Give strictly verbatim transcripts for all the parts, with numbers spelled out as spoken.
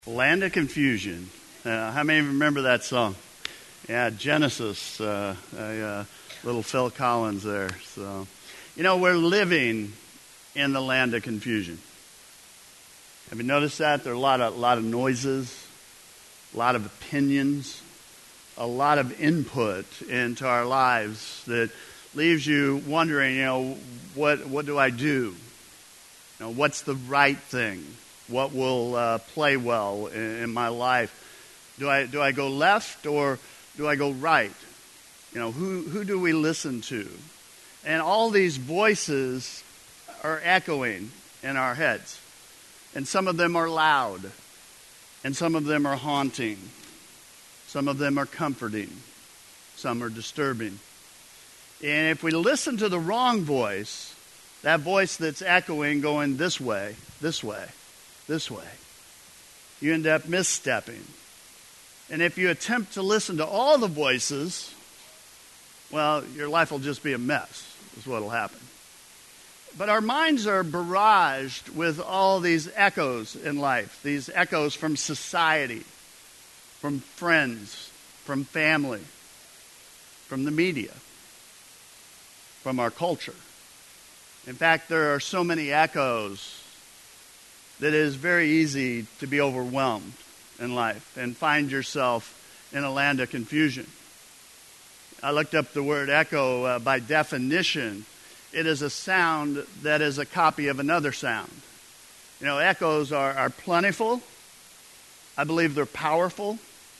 Land of Confusion. Uh, how many remember that song? Yeah, Genesis. Uh, uh, little Phil Collins there. So, you know, we're living in the land of confusion. Have you noticed that? There are a lot of, lot of noises, a lot of opinions, a lot of input into our lives that leaves you wondering, you know, what what do I do? You know, what's the right thing? What will uh, play well in, in my life? Do I do I go left or do I go right? You know, who who do we listen to? And all these voices are echoing in our heads. And some of them are loud. And some of them are haunting. Some of them are comforting. Some are disturbing. And if we listen to the wrong voice, that voice that's echoing going this way, this way, this way, you end up misstepping. And if you attempt to listen to all the voices, well, your life will just be a mess, is what will happen. But our minds are barraged with all these echoes in life, these echoes from society, from friends, from family, from the media, from our culture. In fact, there are so many echoes that it is very easy to be overwhelmed in life and find yourself in a land of confusion. I looked up the word echo. Uh, by definition, it is a sound that is a copy of another sound. You know, echoes are, are plentiful. I believe they're powerful.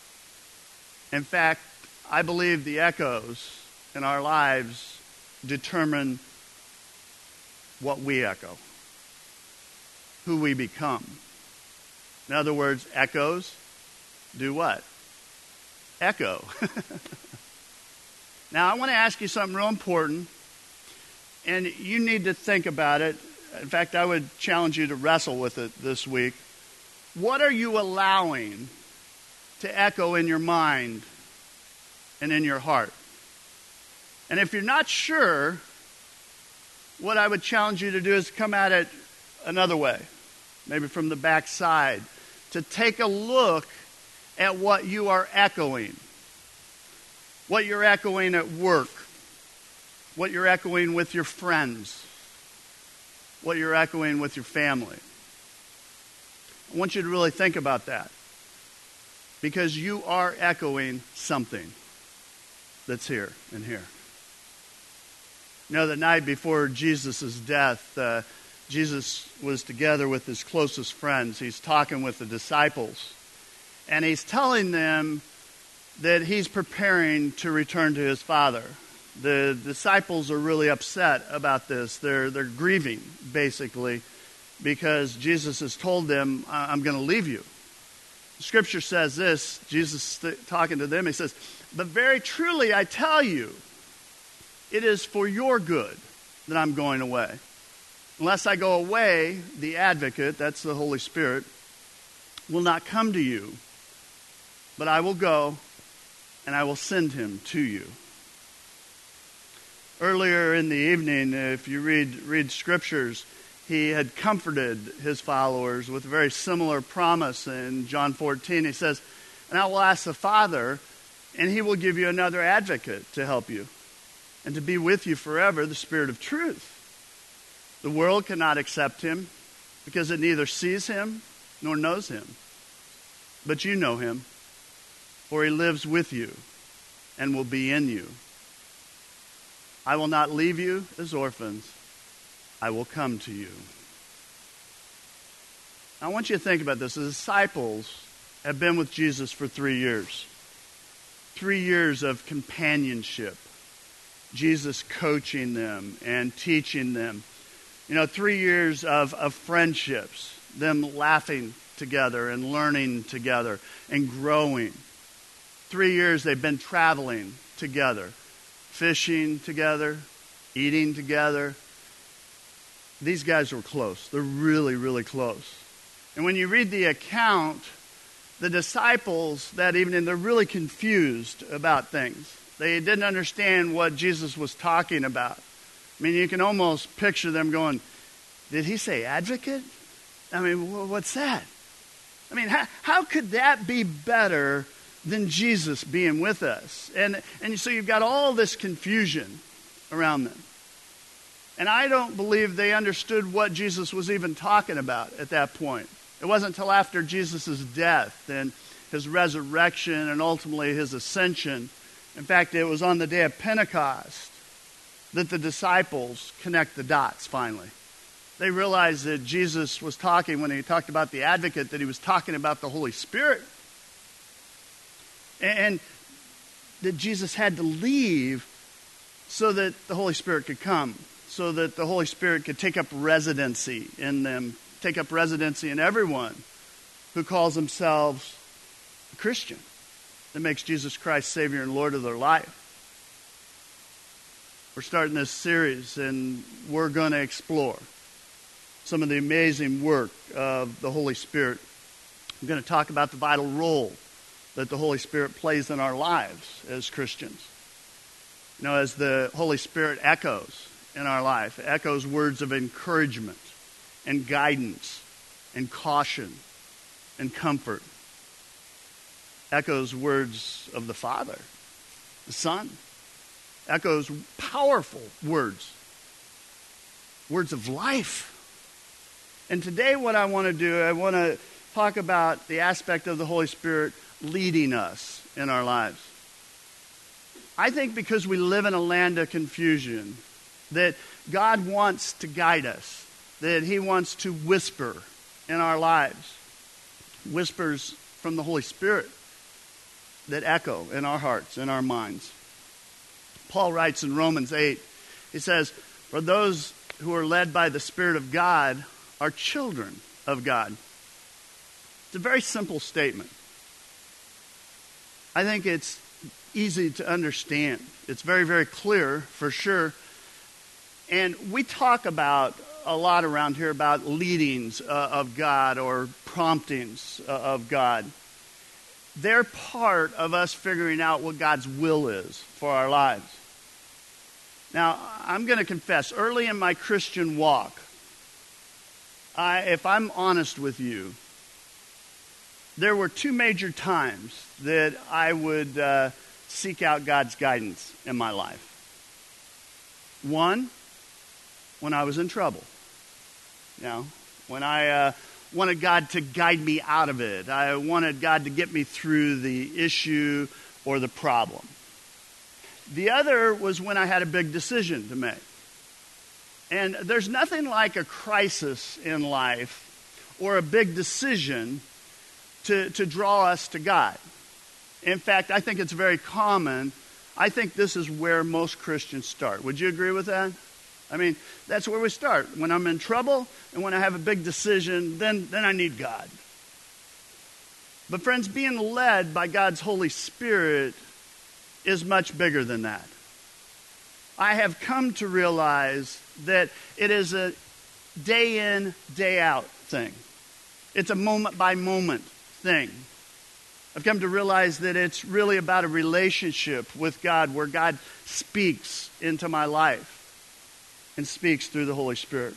In fact, I believe the echoes in our lives determine what we echo, who we become. In other words, echoes do what? Echo. Now, I want to ask you something real important, and you need to think about it. In fact, I would challenge you to wrestle with it this week. What are you allowing to echo in your mind and in your heart? And if you're not sure, what I would challenge you to do is come at it another way, maybe from the back side, to take a look at what you are echoing, what you're echoing at work, what you're echoing with your friends, what you're echoing with your family. I want you to really think about that, because you are echoing something that's here and here. You know, the night before Jesus' death, uh, Jesus was together with his closest friends. He's talking with the disciples. And he's telling them that he's preparing to return to his Father. The disciples are really upset about this. They're, they're grieving, basically, because Jesus has told them, I'm going to leave you. The scripture says this, Jesus talking to them, he says, but very truly I tell you, it is for your good that I'm going away. Unless I go away, the advocate, that's the Holy Spirit, will not come to you. But I will go, and I will send him to you. Earlier in the evening, if you read, read scriptures, he had comforted his followers with a very similar promise in John fourteen. He says, and I will ask the Father, and he will give you another advocate to help you, and to be with you forever, the Spirit of truth. The world cannot accept him because it neither sees him nor knows him. But you know him, for he lives with you and will be in you. I will not leave you as orphans. I will come to you. I want you to think about this. The disciples have been with Jesus for three years. Three years of companionship. Jesus coaching them and teaching them. You know, three years of, of friendships, them laughing together and learning together and growing. Three years they've been traveling together, fishing together, eating together. These guys were close. They're really, really close. And when you read the account, the disciples that evening, they're really confused about things. They didn't understand what Jesus was talking about. I mean, you can almost picture them going, did he say advocate? I mean, what's that? I mean, how, how could that be better than Jesus being with us? And, and so you've got all this confusion around them. And I don't believe they understood what Jesus was even talking about at that point. It wasn't until after Jesus' death and his resurrection and ultimately his ascension. In fact, it was on the day of Pentecost that the disciples connect the dots finally. They realized that Jesus was talking, when he talked about the advocate, that he was talking about the Holy Spirit. And that Jesus had to leave so that the Holy Spirit could come, so that the Holy Spirit could take up residency in them, take up residency in everyone who calls themselves a Christian, that makes Jesus Christ Savior and Lord of their life. We're starting this series, and we're going to explore some of the amazing work of the Holy Spirit. I'm going to talk about the vital role that the Holy Spirit plays in our lives as Christians. You know, as the Holy Spirit echoes in our life, echoes words of encouragement and guidance and caution and comfort. Echoes words of the Father, the Son. Echoes powerful words. Words of life. And today what I want to do, I want to talk about the aspect of the Holy Spirit leading us in our lives. I think because we live in a land of confusion, that God wants to guide us, that he wants to whisper in our lives. Whispers from the Holy Spirit that echo in our hearts, in our minds. Paul writes in Romans eight, he says, "For those who are led by the Spirit of God are children of God." It's a very simple statement. I think it's easy to understand. It's very, very clear, for sure. And we talk about a lot around here about leadings uh, of God or promptings uh, of God. They're part of us figuring out what God's will is for our lives. Now, I'm going to confess, early in my Christian walk, I, if I'm honest with you, there were two major times that I would uh, seek out God's guidance in my life. One, when I was in trouble. You know, when I uh, wanted God to guide me out of it. I wanted God to get me through the issue or the problem. The other was when I had a big decision to make. And there's nothing like a crisis in life or a big decision to, to draw us to God. In fact, I think it's very common. I think this is where most Christians start. Would you agree with that? I mean, that's where we start. When I'm in trouble and when I have a big decision, then, then I need God. But friends, being led by God's Holy Spirit is much bigger than that. I have come to realize that it is a day in, day out thing. It's a moment by moment thing. I've come to realize that it's really about a relationship with God where God speaks into my life and speaks through the Holy Spirit.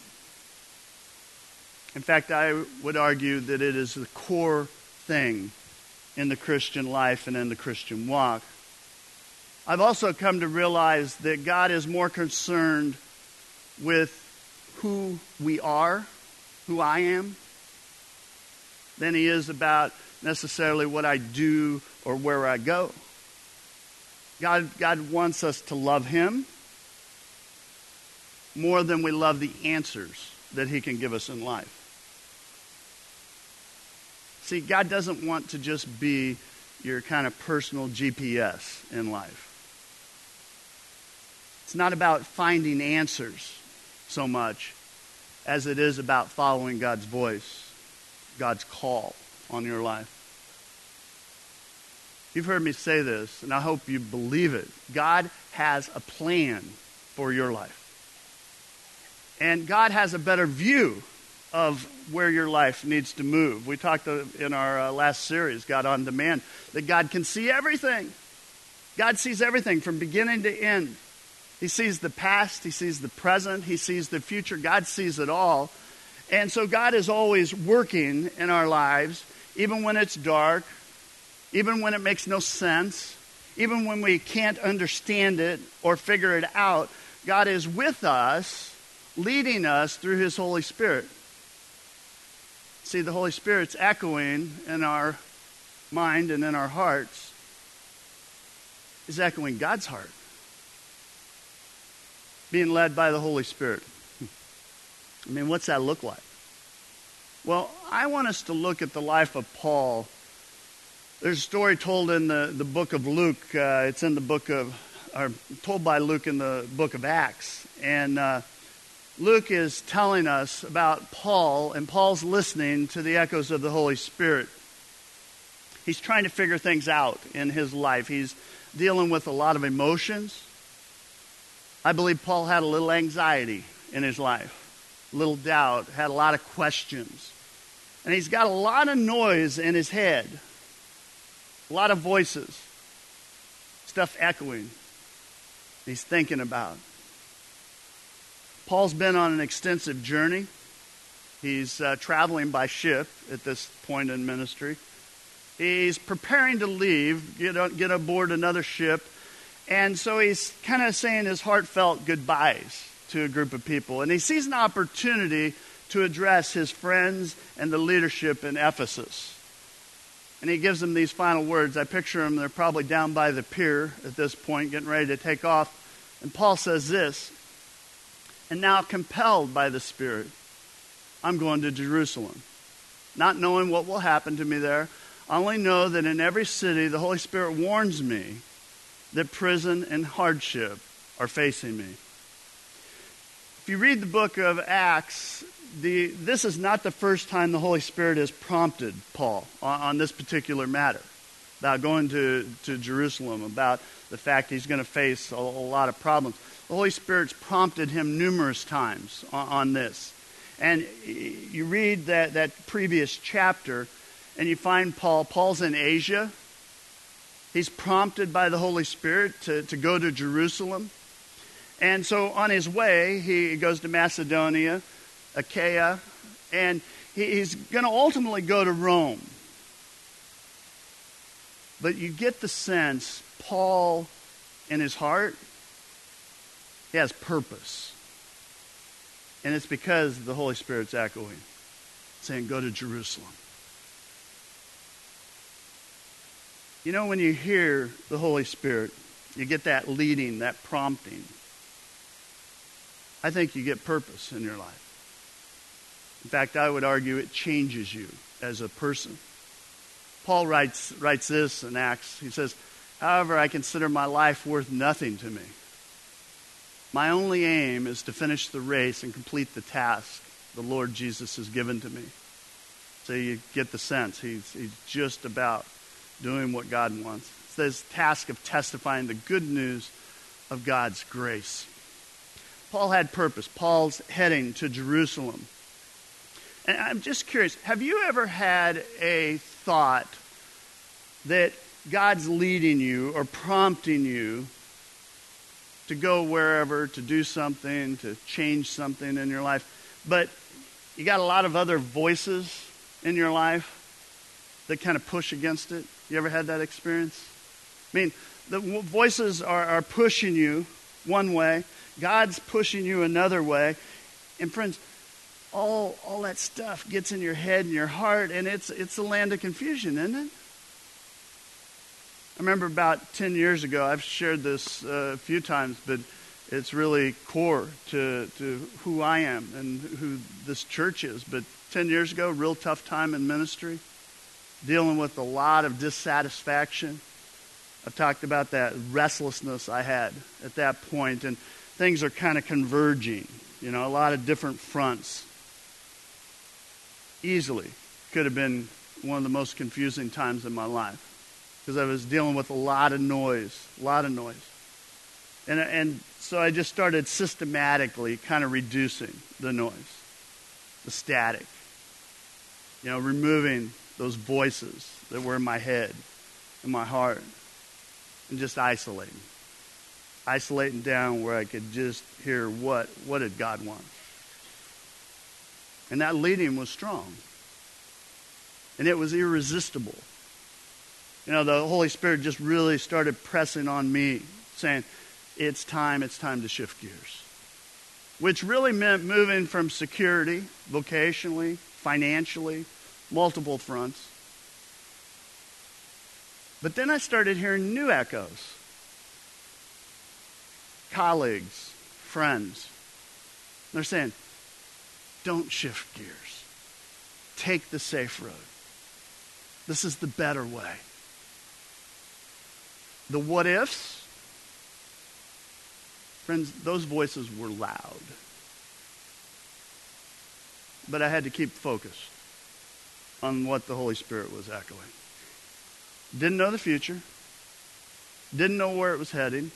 In fact, I would argue that it is the core thing in the Christian life and in the Christian walk. I've also come to realize that God is more concerned with who we are, who I am, than he is about necessarily what I do or where I go. God, God wants us to love him more than we love the answers that he can give us in life. See, God doesn't want to just be your kind of personal G P S in life. It's not about finding answers so much as it is about following God's voice, God's call on your life. You've heard me say this, and I hope you believe it. God has a plan for your life. And God has a better view of where your life needs to move. We talked in our uh, last series, God on Demand, that God can see everything. God sees everything from beginning to end. He sees the past, he sees the present, he sees the future. God sees it all. And so God is always working in our lives. even when it's dark, even when it makes no sense, even when we can't understand it or figure it out, God is with us, leading us through his Holy Spirit. See, the Holy Spirit's echoing in our mind and in our hearts, is echoing God's heart. Being led by the Holy Spirit. I mean, what's that look like? Well, I want us to look at the life of Paul. There's a story told in the, the book of Luke. Uh, it's in the book of, or told by Luke in the book of Acts. And uh, Luke is telling us about Paul, and Paul's listening to the echoes of the Holy Spirit. He's trying to figure things out in his life. He's dealing with a lot of emotions. I believe Paul had a little anxiety in his life, a little doubt, had a lot of questions. And he's got a lot of noise in his head, a lot of voices, stuff echoing he's thinking about. Paul's been on an extensive journey. He's uh, traveling by ship at this point in ministry. He's preparing to leave, get, on, get aboard another ship. And so he's kind of saying his heartfelt goodbyes to a group of people. And he sees an opportunity to address his friends and the leadership in Ephesus. And he gives them these final words. I picture them, they're probably down by the pier at this point, getting ready to take off. And Paul says this, "And now compelled by the Spirit, I'm going to Jerusalem, not knowing what will happen to me there. I only know that in every city the Holy Spirit warns me that prison and hardship are facing me." If you read the book of Acts, the, this is not the first time the Holy Spirit has prompted Paul on, on this particular matter, about going to, to Jerusalem, about the fact he's going to face a, a lot of problems. The Holy Spirit's prompted him numerous times on, on this. And you read that, that previous chapter, and you find Paul. Paul's in Asia. He's prompted by the Holy Spirit to, to go to Jerusalem. And so on his way, he goes to Macedonia, Achaia, and he's going to ultimately go to Rome. But you get the sense, Paul, in his heart, he has purpose. And it's because the Holy Spirit's echoing, saying, go to Jerusalem. You know, when you hear the Holy Spirit, you get that leading, that prompting. I think you get purpose in your life. In fact, I would argue it changes you as a person. Paul writes, writes this in Acts. He says, "However, I consider my life worth nothing to me. My only aim is to finish the race and complete the task the Lord Jesus has given to me." So you get the sense he's, he's just about doing what God wants. It's this task of testifying the good news of God's grace. Paul had purpose. Paul's heading to Jerusalem. And I'm just curious, have you ever had a thought that God's leading you or prompting you to go wherever, to do something, to change something in your life, but you got a lot of other voices in your life that kind of push against it? You ever had that experience? I mean, the voices are, are pushing you one way. God's pushing you another way. And friends, all all that stuff gets in your head and your heart, and it's it's a land of confusion, isn't it? I remember about ten years ago, I've shared this uh, a few times, but it's really core to, to who I am and who this church is. But ten years ago, real tough time in ministry, dealing with a lot of dissatisfaction. I've talked about that restlessness I had at that point, and things are kind of converging, you know, a lot of different fronts. Easily could have been one of the most confusing times in my life because I was dealing with a lot of noise, a lot of noise. And, and so I just started systematically kind of reducing the noise, the static, you know, removing those voices that were in my head, in my heart, and just isolating. Isolating down where I could just hear what, what did God want. And that leading was strong. And it was irresistible. You know, the Holy Spirit just really started pressing on me, saying, it's time, it's time to shift gears. Which really meant moving from security, vocationally, financially, multiple fronts. But then I started hearing new echoes. Colleagues, friends. They're saying, don't shift gears. Take the safe road. This is the better way. The what ifs, friends, those voices were loud. But I had to keep focused on what the Holy Spirit was echoing. Didn't know the future. Didn't know where it was heading.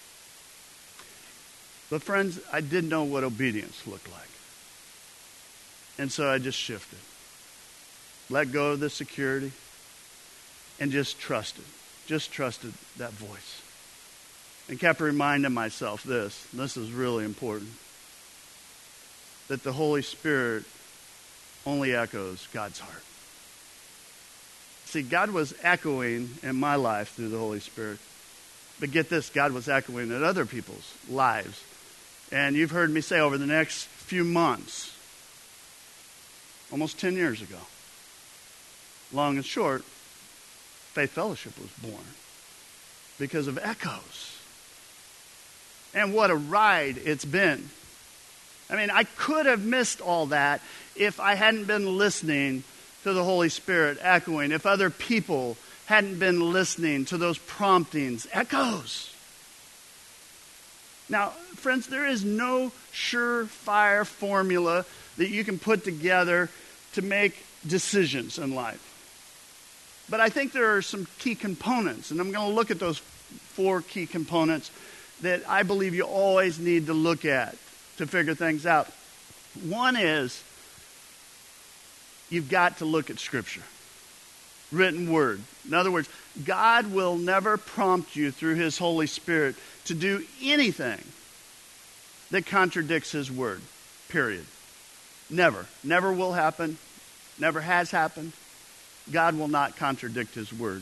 But friends, I did know what obedience looked like. And so I just shifted. Let go of the security and just trusted. Just trusted that voice. And kept reminding myself this. This is really important. That the Holy Spirit only echoes God's heart. See, God was echoing in my life through the Holy Spirit. But get this, God was echoing in other people's lives. And you've heard me say over the next few months, almost ten years ago, long and short, Faith Fellowship was born because of echoes. And what a ride it's been. I mean, I could have missed all that if I hadn't been listening to the Holy Spirit echoing, if other people hadn't been listening to those promptings, echoes. Now, friends, there is no surefire formula that you can put together to make decisions in life. But I think there are some key components, and I'm going to look at those four key components that I believe you always need to look at to figure things out. One is you've got to look at Scripture, written word. In other words, God will never prompt you through His Holy Spirit to do anything that contradicts His word, period. Never. Never will happen. Never has happened. God will not contradict His word.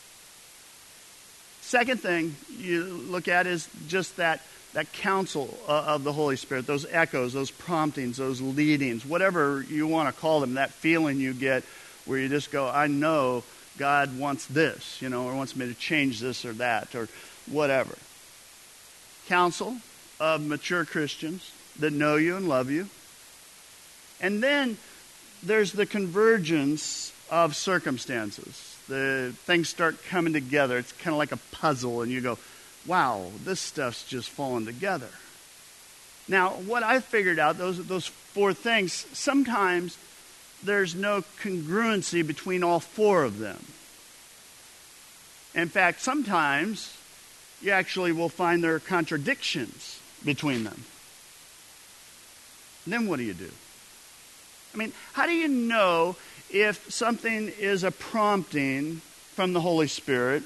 Second thing you look at is just that, that counsel of the Holy Spirit, those echoes, those promptings, those leadings, whatever you want to call them, that feeling you get where you just go, I know God wants this, you know, or wants me to change this or that, or whatever. Counsel of mature Christians that know you and love you. And then there's the convergence of circumstances. The things start coming together. It's kind of like a puzzle, and you go, wow, this stuff's just falling together. Now, what I figured out, those those four things, sometimes there's no congruency between all four of them. In fact, sometimes you actually will find there are contradictions between them. And then what do you do? I mean, how do you know if something is a prompting from the Holy Spirit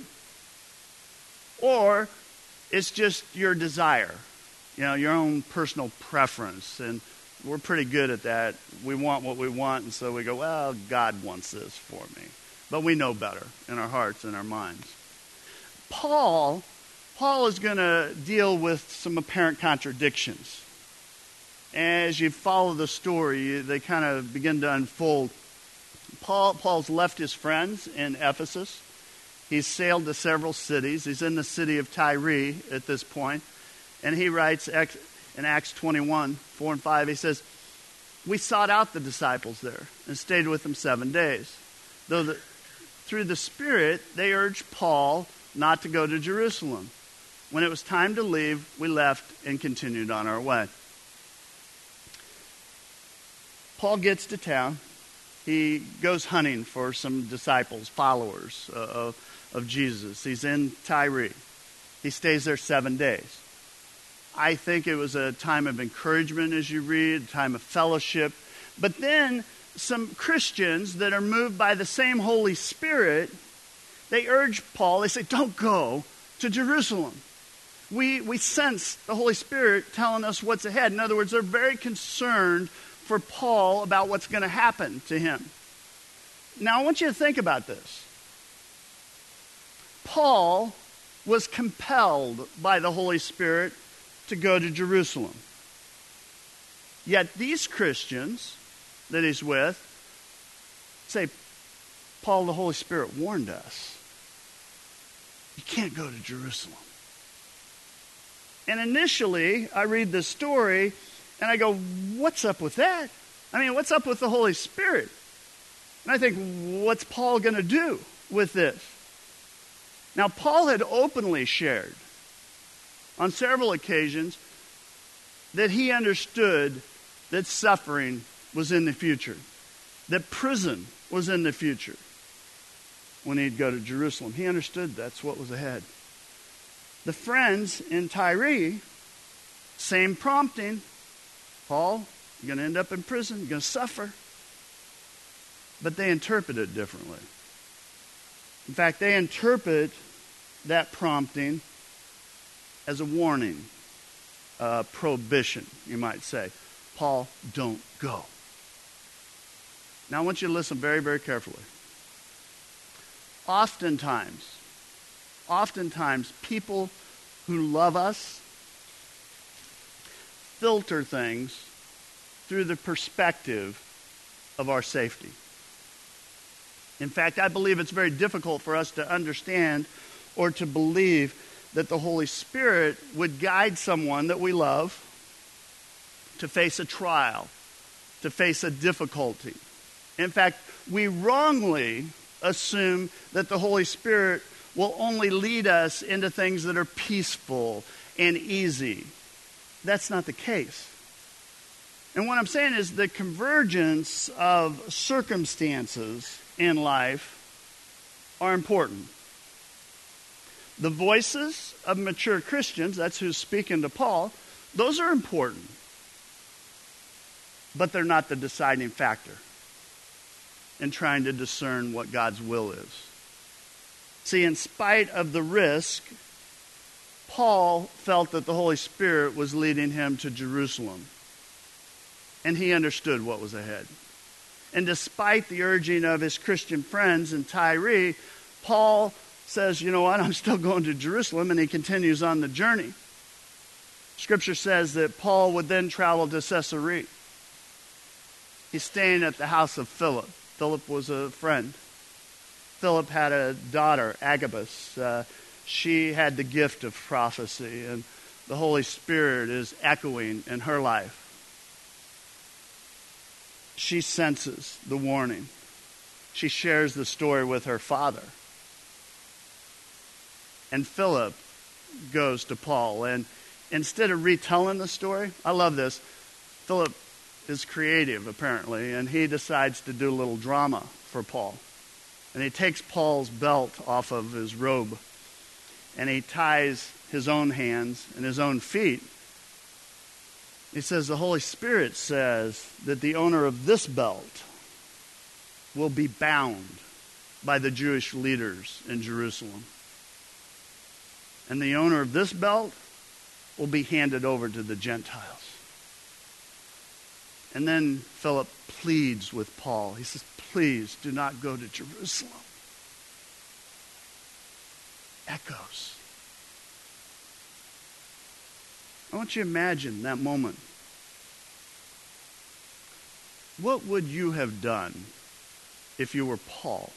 or it's just your desire, you know, your own personal preference? And we're pretty good at that. We want what we want, and so we go, well, God wants this for me. But we know better in our hearts and our minds. Paul, Paul is going to deal with some apparent contradictions. As you follow the story, they kind of begin to unfold. Paul, Paul's left his friends in Ephesus. He's sailed to several cities. He's in the city of Tyre at this point. And he writes in Acts twenty-one, four and five, he says, we sought out the disciples there and stayed with them seven days. Though the, through the Spirit, they urged Paul not to go to Jerusalem. When it was time to leave, we left and continued on our way. Paul gets to town. He goes hunting for some disciples, followers uh, of, of Jesus. He's in Tyre. He stays there seven days. I think it was a time of encouragement as you read, a time of fellowship. But then some Christians that are moved by the same Holy Spirit, they urge Paul, they say, don't go to Jerusalem. We, we sense the Holy Spirit telling us what's ahead. In other words, they're very concerned for Paul about what's going to happen to him. Now, I want you to think about this. Paul was compelled by the Holy Spirit to go to Jerusalem. Yet these Christians that he's with say, Paul, the Holy Spirit warned us. You can't go to Jerusalem. And initially, I read this story, and I go, what's up with that? I mean, what's up with the Holy Spirit? And I think, what's Paul going to do with this? Now, Paul had openly shared on several occasions that he understood that suffering was in the future, that prison was in the future when he'd go to Jerusalem. He understood that's what was ahead. The friends in Tyre, same prompting. Paul, you're going to end up in prison, you're going to suffer. But they interpret it differently. In fact, they interpret that prompting as a warning, a prohibition, you might say. Paul, don't go. Now I want you to listen very, very carefully. Oftentimes, oftentimes people who love us filter things through the perspective of our safety. In fact, I believe it's very difficult for us to understand or to believe that the Holy Spirit would guide someone that we love to face a trial, to face a difficulty. In fact, we wrongly assume that the Holy Spirit will only lead us into things that are peaceful and easy. That's not the case. And what I'm saying is the convergence of circumstances in life are important. The voices of mature Christians, that's who's speaking to Paul, those are important. But they're not the deciding factor in trying to discern what God's will is. See, in spite of the risk, Paul felt that the Holy Spirit was leading him to Jerusalem. And he understood what was ahead. And despite the urging of his Christian friends in Tyre, Paul says, you know what, I'm still going to Jerusalem, and he continues on the journey. Scripture says that Paul would then travel to Caesarea. He's staying at the house of Philip. Philip was a friend. Philip had a daughter, Agabus. Uh, she had the gift of prophecy, and the Holy Spirit is echoing in her life. She senses the warning. She shares the story with her father. And Philip goes to Paul. And instead of retelling the story, I love this, Philip is creative, apparently, and he decides to do a little drama for Paul. And he takes Paul's belt off of his robe, and he ties his own hands and his own feet. He says, the Holy Spirit says that the owner of this belt will be bound by the Jewish leaders in Jerusalem. And the owner of this belt will be handed over to the Gentiles. And then Philip pleads with Paul. He says, please do not go to Jerusalem. Echoes. I want you to imagine that moment. What would you have done if you were Paul?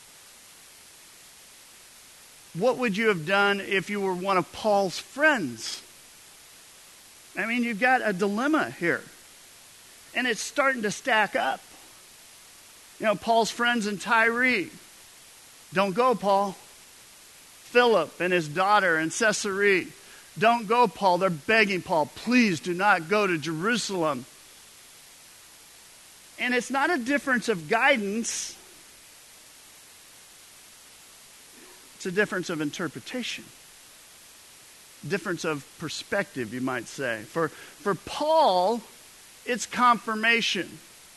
What would you have done if you were one of Paul's friends? I mean, you've got a dilemma here. And it's starting to stack up. You know, Paul's friends in Tyre. Don't go, Paul. Philip and his daughter in Caesarea. Don't go, Paul. They're begging Paul, please do not go to Jerusalem. And it's not a difference of guidance. It's a difference of interpretation. Difference of perspective, you might say. For, for Paul, it's confirmation.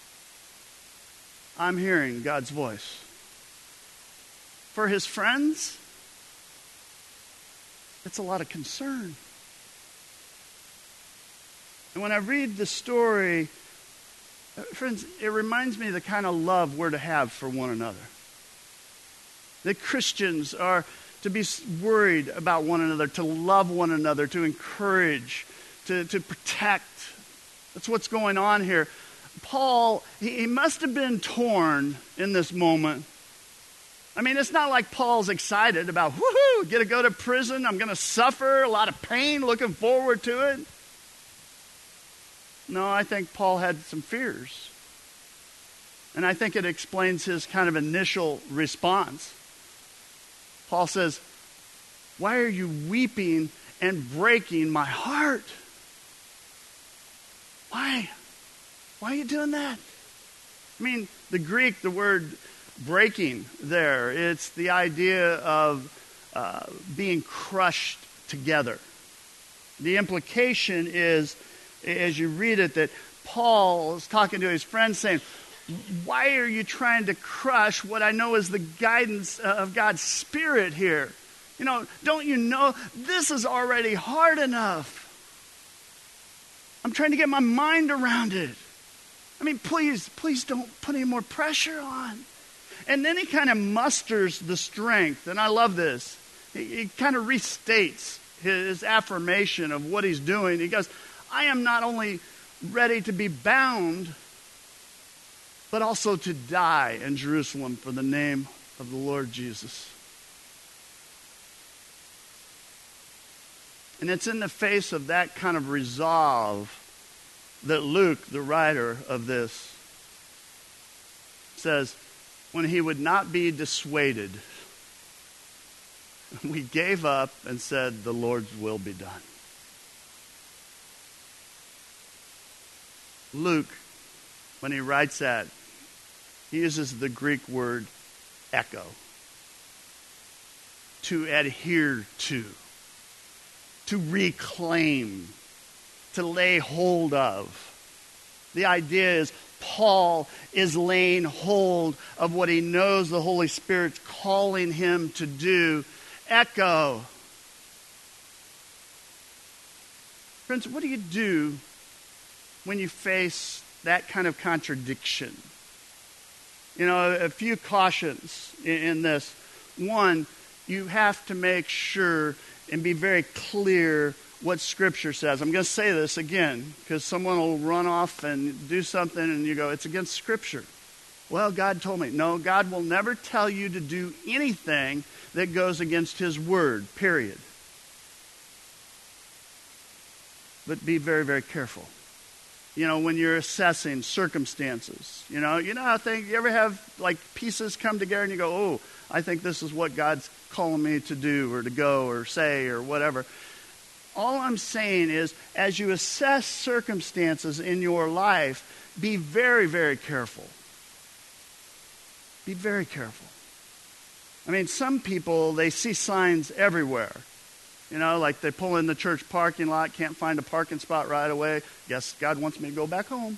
I'm hearing God's voice. For his friends, it's a lot of concern. And when I read the story Friends, it reminds me of the kind of love we're to have for one another. That Christians are to be worried about one another, to love one another, to encourage, to, to protect. That's what's going on here. Paul, he, he must have been torn in this moment. I mean, it's not like Paul's excited about, woohoo, get to go to prison, I'm going to suffer, a lot of pain, looking forward to it. No, I think Paul had some fears. And I think it explains his kind of initial response. Paul says, why are you weeping and breaking my heart? Why? Why are you doing that? I mean, the Greek, the word breaking there, it's the idea of uh, being crushed together. The implication is, as you read it, that Paul is talking to his friends saying, why are you trying to crush what I know is the guidance of God's Spirit here? You know, don't you know this is already hard enough? I'm trying to get my mind around it. I mean, please, please don't put any more pressure on. And then he kind of musters the strength, and I love this. He, he kind of restates his affirmation of what he's doing. He goes, I am not only ready to be bound, but also to die in Jerusalem for the name of the Lord Jesus. And it's in the face of that kind of resolve that Luke, the writer of this, says, when he would not be dissuaded, we gave up and said, the Lord's will be done. Luke, when he writes that, he uses the Greek word echo. To adhere to. To reclaim. To lay hold of. The idea is Paul is laying hold of what he knows the Holy Spirit's calling him to do. Echo. Friends, what do you do when you face that kind of contradiction? You know, a few cautions in, in this. One, you have to make sure and be very clear what Scripture says. I'm going to say this again because someone will run off and do something and you go, it's against Scripture. Well, God told me. No, God will never tell you to do anything that goes against His Word, period. But be very, very careful. You know, when you're assessing circumstances, you know, you know how things, you ever have like pieces come together and you go, oh, I think this is what God's calling me to do or to go or say or whatever. All I'm saying is, as you assess circumstances in your life, be very, very careful. Be very careful. I mean, some people, they see signs everywhere. You know, like they pull in the church parking lot, can't find a parking spot right away. Guess God wants me to go back home.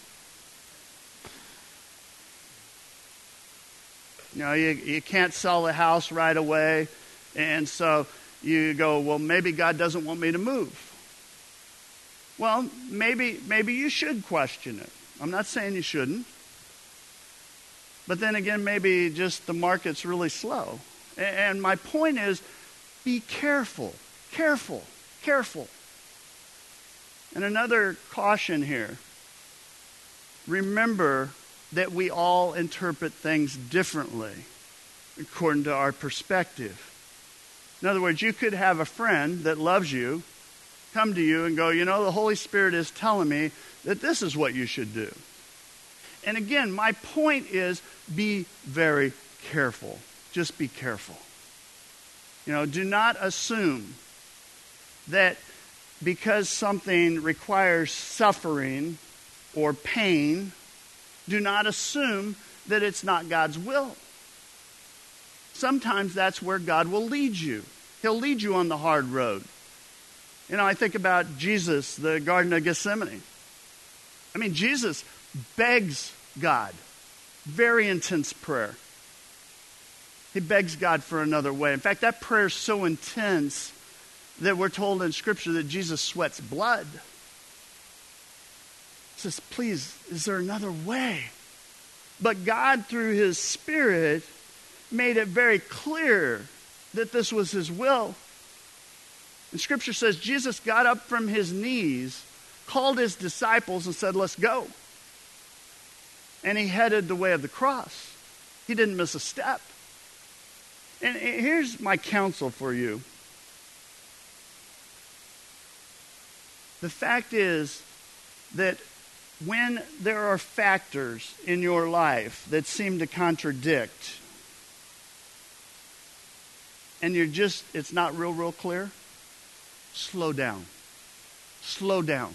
You know, you, you can't sell the house right away. And so you go, well, maybe God doesn't want me to move. Well, maybe maybe you should question it. I'm not saying you shouldn't. But then again, maybe just the market's really slow. And my point is, be careful. Careful, careful. And another caution here. Remember that we all interpret things differently according to our perspective. In other words, you could have a friend that loves you come to you and go, you know, the Holy Spirit is telling me that this is what you should do. And again, my point is be very careful. Just be careful. You know, do not assume that because something requires suffering or pain, do not assume that it's not God's will. Sometimes that's where God will lead you. He'll lead you on the hard road. You know, I think about Jesus, the Garden of Gethsemane. I mean, Jesus begs God. Very intense prayer. He begs God for another way. In fact, that prayer is so intense that we're told in Scripture that Jesus sweats blood. says, please, is there another way? But God, through his Spirit, made it very clear that this was his will. And Scripture says Jesus got up from his knees, called his disciples, and said, let's go. And he headed the way of the cross. He didn't miss a step. And here's my counsel for you. The fact is that when there are factors in your life that seem to contradict, and you're just, it's not real, real clear, slow down. Slow down.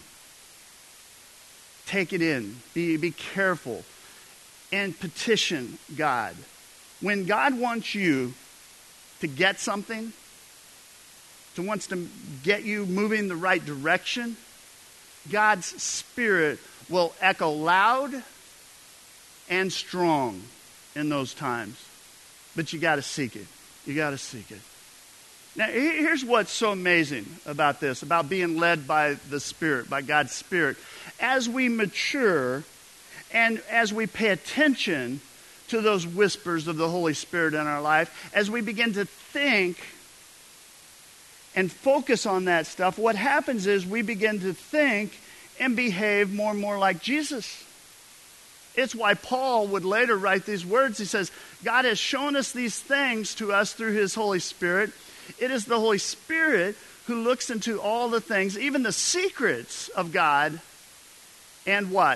Take it in. Be, be careful. And petition God. When God wants you to get something, to wants to get you moving the right direction, God's Spirit will echo loud and strong in those times. But you got to seek it. You got to seek it. Now, here's what's so amazing about this, about being led by the Spirit, by God's Spirit. As we mature and as we pay attention to those whispers of the Holy Spirit in our life, as we begin to think and focus on that stuff, what happens is we begin to think and behave more and more like Jesus. It's why Paul would later write these words. He says, God has shown us these things to us through his Holy Spirit. It is the Holy Spirit who looks into all the things, even the secrets of God, and what?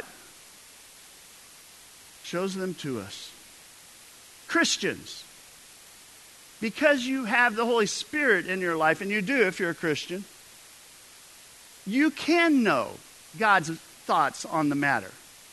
Shows them to us. Christians, because you have the Holy Spirit in your life, and you do if you're a Christian, you can know God's thoughts on the matter.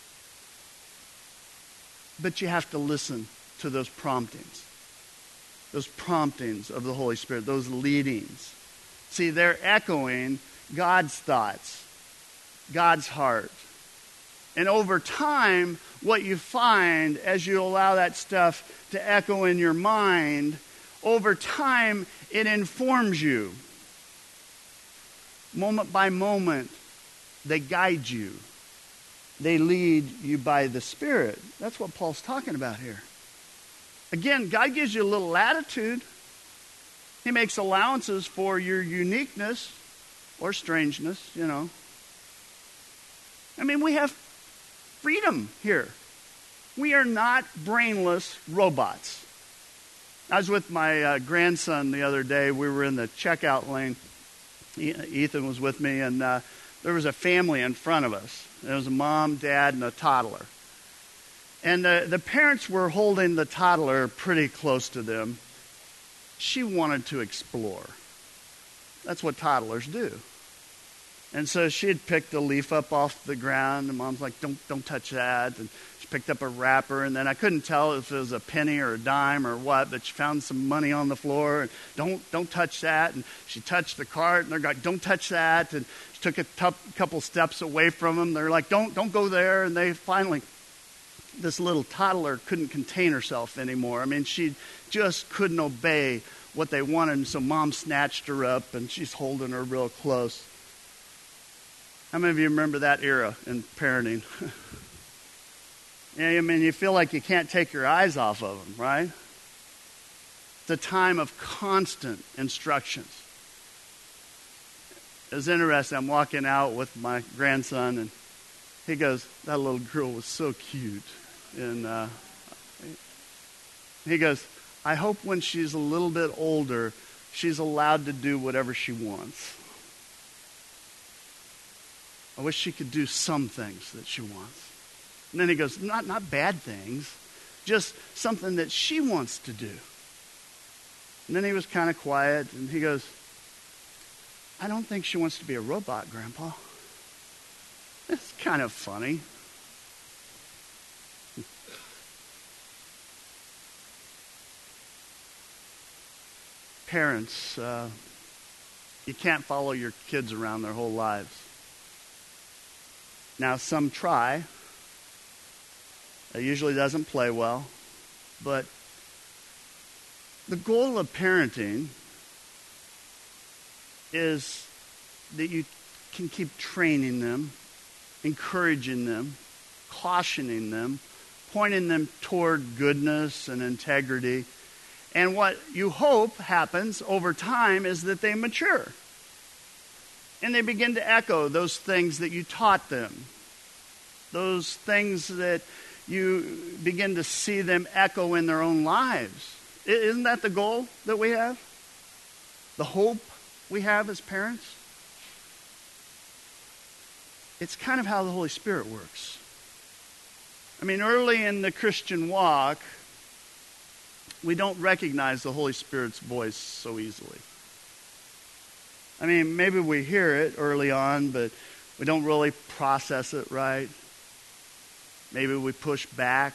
But you have to listen to those promptings. Those promptings of the Holy Spirit, those leadings. See, they're echoing God's thoughts, God's heart. And over time, what you find as you allow that stuff to echo in your mind, over time, it informs you. Moment by moment, they guide you. They lead you by the Spirit. That's what Paul's talking about here. Again, God gives you a little latitude. He makes allowances for your uniqueness or strangeness, you know. I mean, we have freedom here. We are not brainless robots. I was with my uh, grandson the other day. We were in the checkout lane. Ethan was with me, and uh, there was a family in front of us. There was a mom, dad, and a toddler. And the, the parents were holding the toddler pretty close to them. She wanted to explore. That's what toddlers do. And so she had picked a leaf up off the ground, and Mom's like, don't don't touch that. And she picked up a wrapper, and then I couldn't tell if it was a penny or a dime or what, but she found some money on the floor, and don't don't touch that. And she touched the cart, and they're like, don't touch that. And she took a t- couple steps away from them. They're like, don't don't go there. And they finally, this little toddler couldn't contain herself anymore. I mean, she just couldn't obey what they wanted, and so Mom snatched her up, and she's holding her real close. How many of you remember that era in parenting? Yeah, I mean, you feel like you can't take your eyes off of them, right? It's a time of constant instructions. It was interesting. I'm walking out with my grandson, and he goes, that little girl was so cute. And uh, he goes, I hope when she's a little bit older, she's allowed to do whatever she wants. I wish she could do some things that she wants. And then he goes, not not bad things, just something that she wants to do. And then he was kind of quiet, and he goes, I don't think she wants to be a robot, Grandpa. It's kind of funny. Parents, uh, you can't follow your kids around their whole lives. Now, some try. It usually doesn't play well. But the goal of parenting is that you can keep training them encouraging them, cautioning them, pointing them toward goodness and integrity. And what you hope happens over time is that they mature. And they begin to echo those things that you taught them. Those things that you begin to see them echo in their own lives. Isn't that the goal that we have? The hope we have as parents? It's kind of how the Holy Spirit works. I mean, early in the Christian walk, we don't recognize the Holy Spirit's voice so easily. I mean, maybe we hear it early on, but we don't really process it right. Maybe we push back.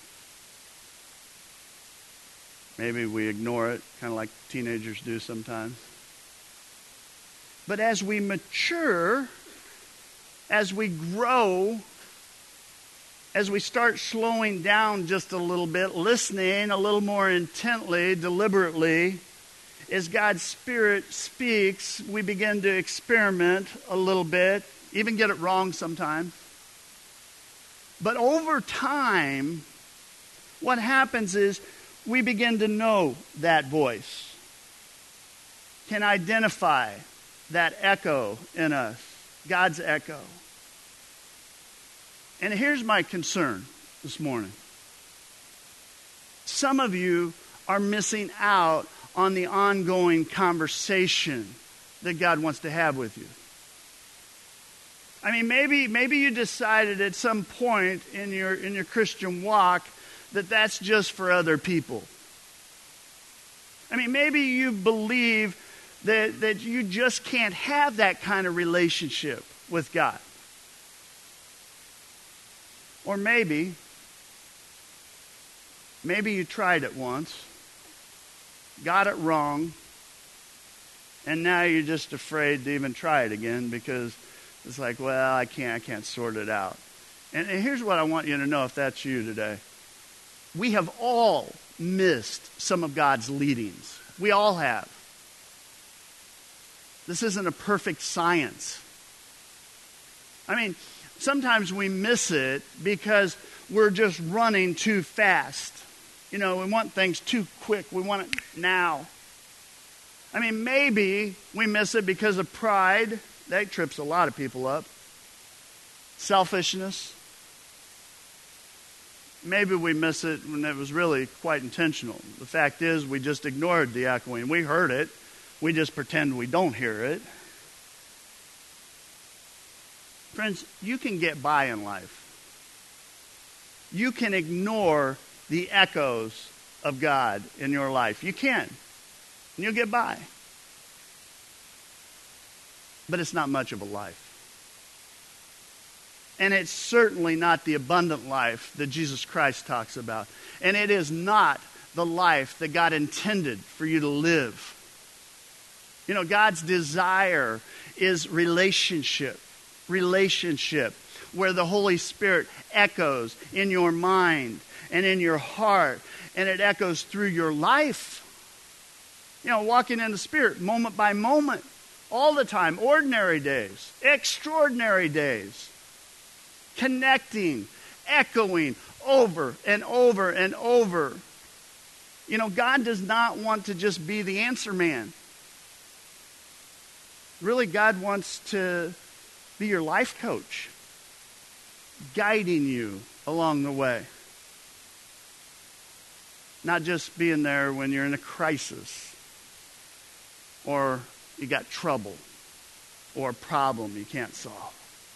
Maybe we ignore it, kind of like teenagers do sometimes. But as we mature, as we grow, as we start slowing down just a little bit, listening a little more intently, deliberately, as God's Spirit speaks, we begin to experiment a little bit, even get it wrong sometimes. But over time, what happens is we begin to know that voice, can identify that echo in us, God's echo. And here's my concern this morning. Some of you are missing out on the ongoing conversation that God wants to have with you. I mean, maybe maybe you decided at some point in your in your Christian walk that that's just for other people. I mean, maybe you believe that, that you just can't have that kind of relationship with God. Or maybe, maybe you tried it once, got it wrong, and now you're just afraid to even try it again because it's like, well, I can't, I can't sort it out. And, and here's what I want you to know if that's you today. We have all missed some of God's leadings. We all have. This isn't a perfect science. I mean, sometimes we miss it because we're just running too fast. You know, we want things too quick. We want it now. I mean, maybe we miss it because of pride. That trips a lot of people up. Selfishness. Maybe we miss it when it was really quite intentional. The fact is, we just ignored the echoing. We heard it. We just pretend we don't hear it. Friends, you can get by in life. You can ignore the echoes of God in your life. You can. And you'll get by. But it's not much of a life. And it's certainly not the abundant life that Jesus Christ talks about. And it is not the life that God intended for you to live. You know, God's desire is relationship. Relationship. Where the Holy Spirit echoes in your mind and in your heart. And it echoes through your life. You know, walking in the Spirit moment by moment. All the time. Ordinary days. Extraordinary days. Connecting, echoing over and over and over. You know, God does not want to just be the answer man. Really, God wants to be your life coach, guiding you along the way. Not just being there when you're in a crisis, or you got trouble, or a problem you can't solve.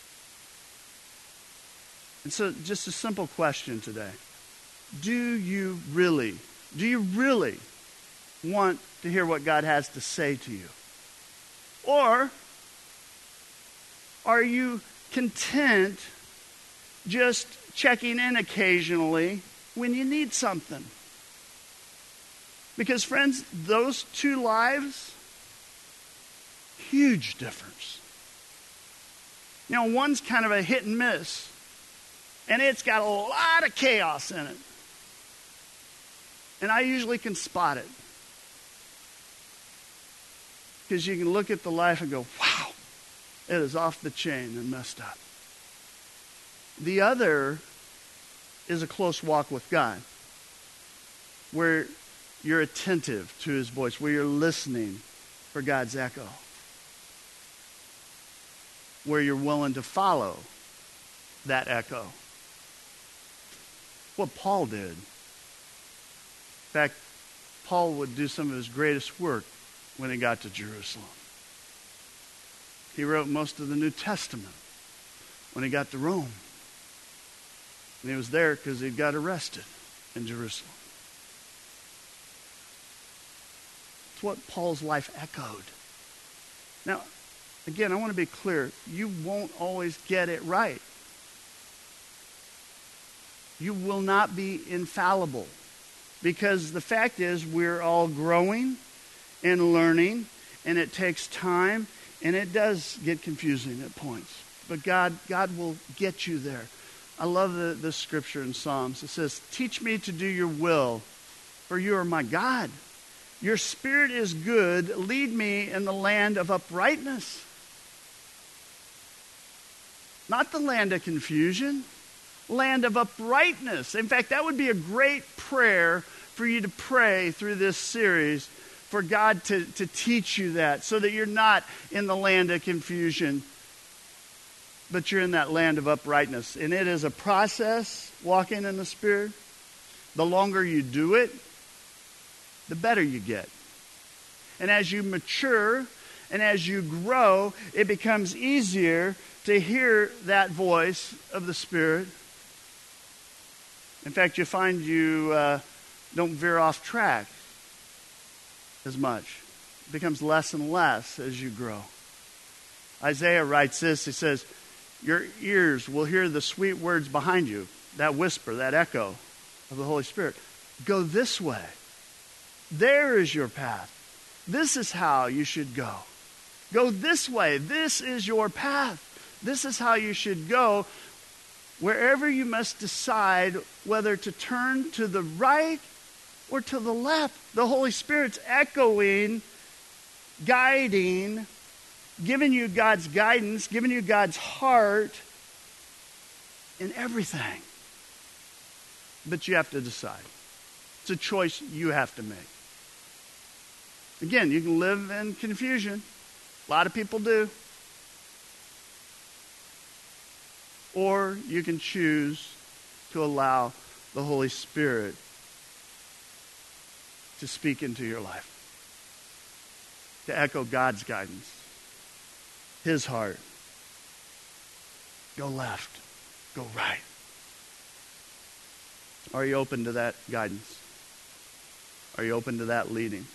And so just a simple question today. Do you really, do you really want to hear what God has to say to you? Or are you content just checking in occasionally when you need something? Because friends, those two lives, huge difference. You know, one's kind of a hit and miss. And it's got a lot of chaos in it. And I usually can spot it. Because you can look at the life and go, wow, it is off the chain and messed up. The other is a close walk with God, where you're attentive to his voice, where you're listening for God's echo, where you're willing to follow that echo. What Paul did. In fact, Paul would do some of his greatest work when he got to Jerusalem. He wrote most of the New Testament when he got to Rome. And he was there because he got arrested in Jerusalem. It's what Paul's life echoed. Now, again, I want to be clear. You won't always get it right. You will not be infallible. Because the fact is, we're all growing and learning, and it takes time, and it does get confusing at points. But God, God will get you there. I love the, the scripture in Psalms. It says, teach me to do your will, for you are my God. Your spirit is good. Lead me in the land of uprightness. Not the land of confusion. Land of uprightness. In fact, that would be a great prayer for you to pray through this series, for God to, to teach you that, so that you're not in the land of confusion, but you're in that land of uprightness. And it is a process, walking in the Spirit. The longer you do it, the better you get. And as you mature and as you grow, it becomes easier to hear that voice of the Spirit. In fact, you find you uh, don't veer off track as much. It becomes less and less as you grow. Isaiah writes this. He says, your ears will hear the sweet words behind you, that whisper, that echo of the Holy Spirit. Go this way. There is your path. This is how you should go. Go this way. This is your path. This is how you should go. Wherever you must decide whether to turn to the right or to the left. The Holy Spirit's echoing, guiding, giving you God's guidance, giving you God's heart in everything. But you have to decide. It's a choice you have to make. Again, you can live in confusion. A lot of people do. Or you can choose to allow the Holy Spirit to speak into your life, to echo God's guidance, his heart. Go left, go right. Are you open to that guidance? Are you open to that leading?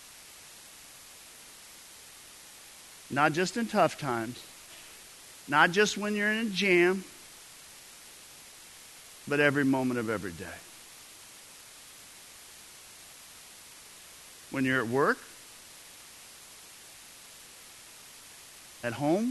Not just in tough times, not just when you're in a jam, but every moment of every day. When you're at work, at home,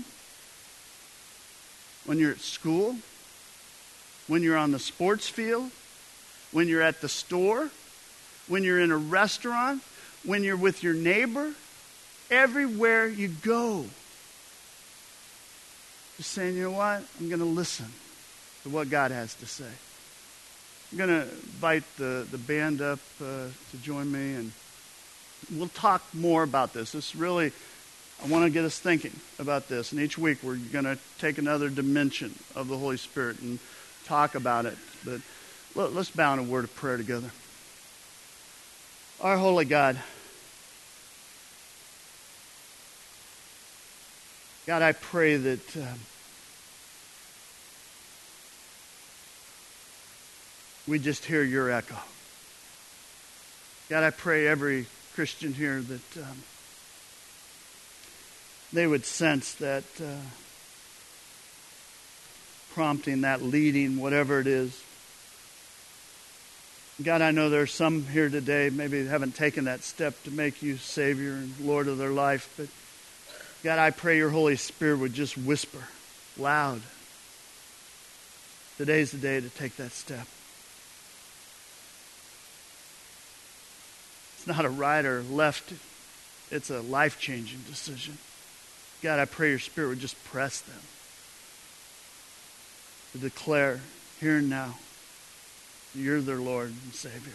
when you're at school, when you're on the sports field, when you're at the store, when you're in a restaurant, when you're with your neighbor, everywhere you go. Just saying, you know what? I'm going to listen to what God has to say. I'm going to invite the, the band up uh, to join me, and we'll talk more about this. This really, I want to get us thinking about this. And each week we're going to take another dimension of the Holy Spirit and talk about it. But let, let's bow in a word of prayer together. Our holy God, God, I pray that uh, we just hear your echo. God, I pray every Christian here that um, they would sense that uh, prompting, that leading, whatever it is. God, I know there's some here today maybe haven't taken that step to make you Savior and Lord of their life, but God, I pray your Holy Spirit would just whisper loud. Today's the day to take that step. It's not a right or left. It's a life-changing decision. God, I pray your Spirit would just press them to declare here and now, you're their Lord and Savior.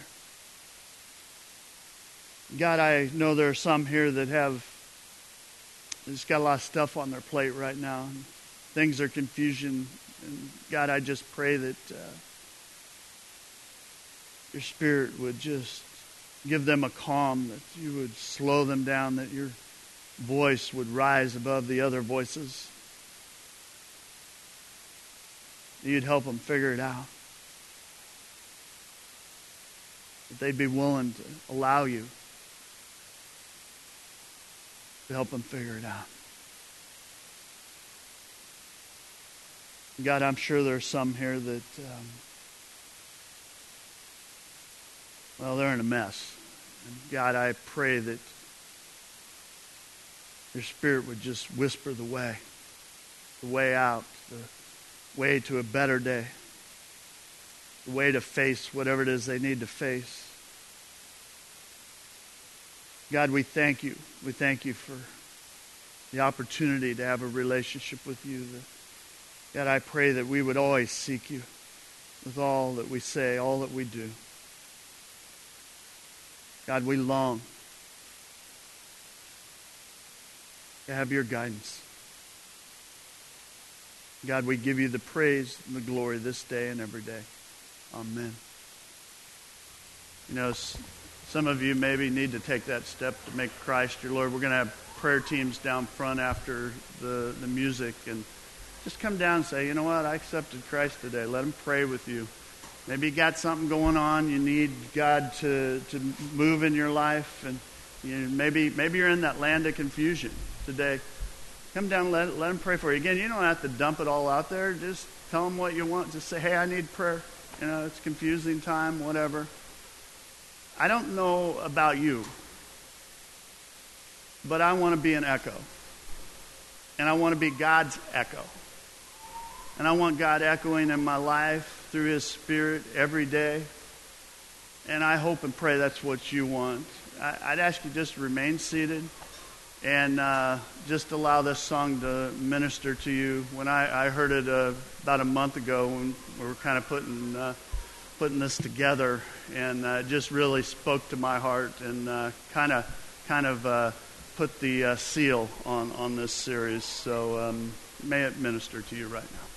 God, I know there are some here that have just got a lot of stuff on their plate right now. And things are confusion. And God, I just pray that uh, your Spirit would just give them a calm, that you would slow them down, that your voice would rise above the other voices. You'd help them figure it out. That they'd be willing to allow you to help them figure it out. God, I'm sure there's some here that, um, well, they're in a mess. And God, I pray that your Spirit would just whisper the way, the way out, the way to a better day, the way to face whatever it is they need to face. God, we thank you. We thank you for the opportunity to have a relationship with you. God, I pray that we would always seek you with all that we say, all that we do. God, we long to have your guidance. God, we give you the praise and the glory this day and every day. Amen. You know, some of you maybe need to take that step to make Christ your Lord. We're going to have prayer teams down front after the, the music. And just come down and say, you know what, I accepted Christ today. Let him pray with you. Maybe you got something going on. You need God to, to move in your life. And you know, maybe maybe you're in that land of confusion today. Come down and let, let him pray for you. Again, you don't have to dump it all out there. Just tell him what you want. Just say, hey, I need prayer. You know, it's confusing time, whatever. I don't know about you, but I want to be an echo. And I want to be God's echo. And I want God echoing in my life through his Spirit every day. And I hope and pray that's what you want. I, I'd ask you just to remain seated and uh, just allow this song to minister to you. When I, I heard it uh, about a month ago when we were kind of putting uh, putting this together, and uh, it just really spoke to my heart and uh, kind of kind of uh, put the uh, seal on, on this series. So um, may it minister to you right now.